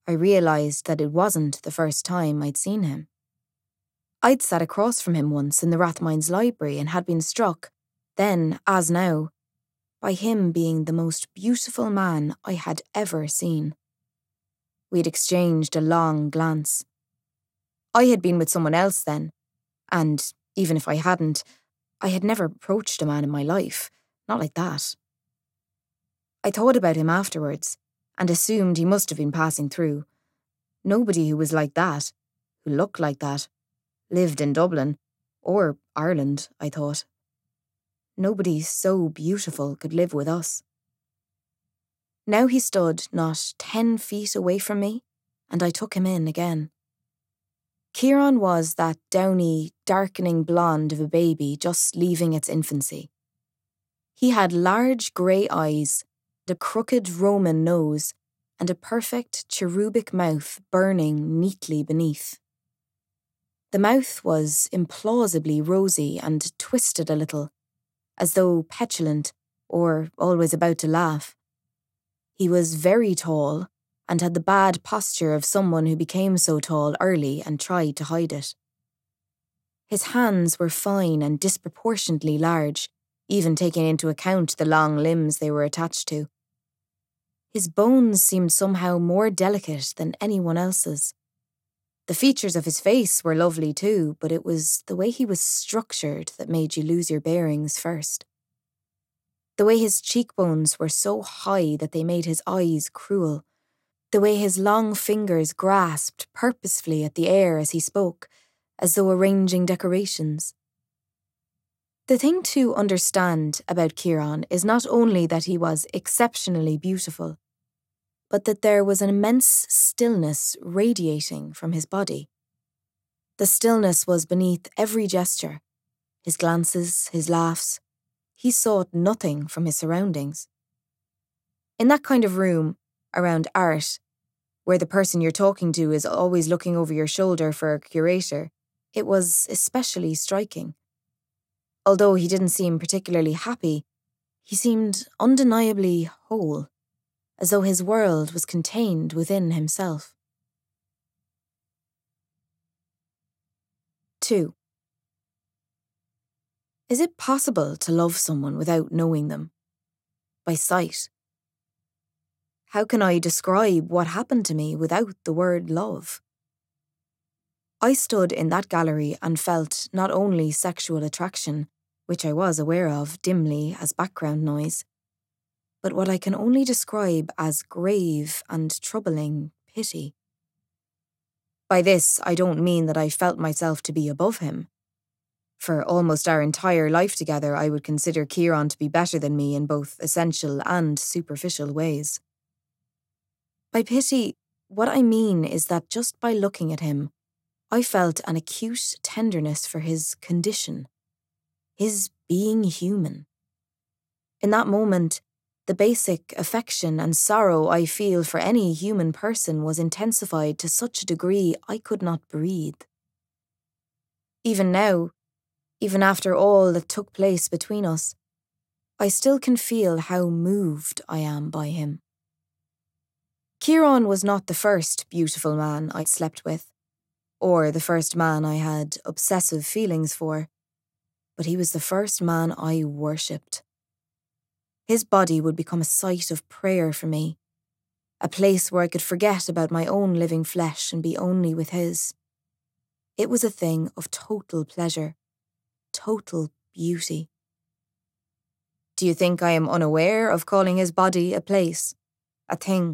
I realised that it wasn't the first time I'd seen him. I'd sat across from him once in the Rathmines library and had been struck, then as now, by him being the most beautiful man I had ever seen. We'd exchanged a long glance. I had been with someone else then, and even if I hadn't, I had never approached a man in my life, not like that. I thought about him afterwards, and assumed he must have been passing through. Nobody who was like that, who looked like that, lived in Dublin, or Ireland, I thought. Nobody so beautiful could live with us. Now he stood not 10 feet away from me, and I took him in again. Kieran was that downy, darkening blonde of a baby just leaving its infancy. He had large grey eyes, a crooked Roman nose, and a perfect cherubic mouth burning neatly beneath. The mouth was implausibly rosy and twisted a little, as though petulant or always about to laugh. He was very tall and had the bad posture of someone who became so tall early and tried to hide it. His hands were fine and disproportionately large, even taking into account the long limbs they were attached to. His bones seemed somehow more delicate than anyone else's. The features of his face were lovely too, but it was the way he was structured that made you lose your bearings first. The way his cheekbones were so high that they made his eyes cruel. The way his long fingers grasped purposefully at the air as he spoke, as though arranging decorations. The thing to understand about Kieran is not only that he was exceptionally beautiful, but that there was an immense stillness radiating from his body. The stillness was beneath every gesture, his glances, his laughs. He sought nothing from his surroundings. In that kind of room, around art, where the person you're talking to is always looking over your shoulder for a curator, it was especially striking. Although he didn't seem particularly happy, he seemed undeniably whole, as though his world was contained within himself. 2. Is it possible to love someone without knowing them? By sight? How can I describe what happened to me without the word love? I stood in that gallery and felt not only sexual attraction, which I was aware of dimly as background noise, but what I can only describe as grave and troubling pity. By this, I don't mean that I felt myself to be above him. For almost our entire life together, I would consider Kieran to be better than me in both essential and superficial ways. By pity, what I mean is that just by looking at him, I felt an acute tenderness for his condition, his being human. In that moment, the basic affection and sorrow I feel for any human person was intensified to such a degree I could not breathe. Even now, even after all that took place between us, I still can feel how moved I am by him. Kieran was not the first beautiful man I'd slept with, or the first man I had obsessive feelings for, but he was the first man I worshipped. His body would become a site of prayer for me, a place where I could forget about my own living flesh and be only with his. It was a thing of total pleasure, total beauty. Do you think I am unaware of calling his body a place, a thing?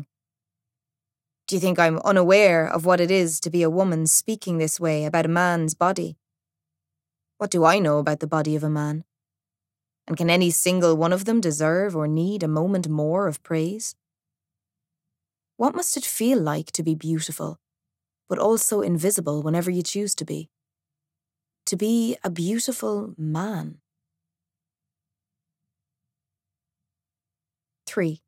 Do you think I'm unaware of what it is to be a woman speaking this way about a man's body? What do I know about the body of a man? And can any single one of them deserve or need a moment more of praise? What must it feel like to be beautiful, but also invisible whenever you choose to be? To be a beautiful man. 3.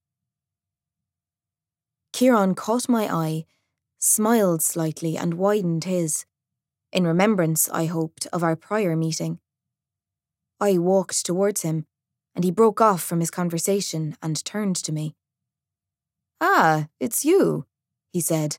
Kieran caught my eye, smiled slightly and widened his, in remembrance, I hoped, of our prior meeting. I walked towards him, and he broke off from his conversation and turned to me. "Ah, it's you," he said,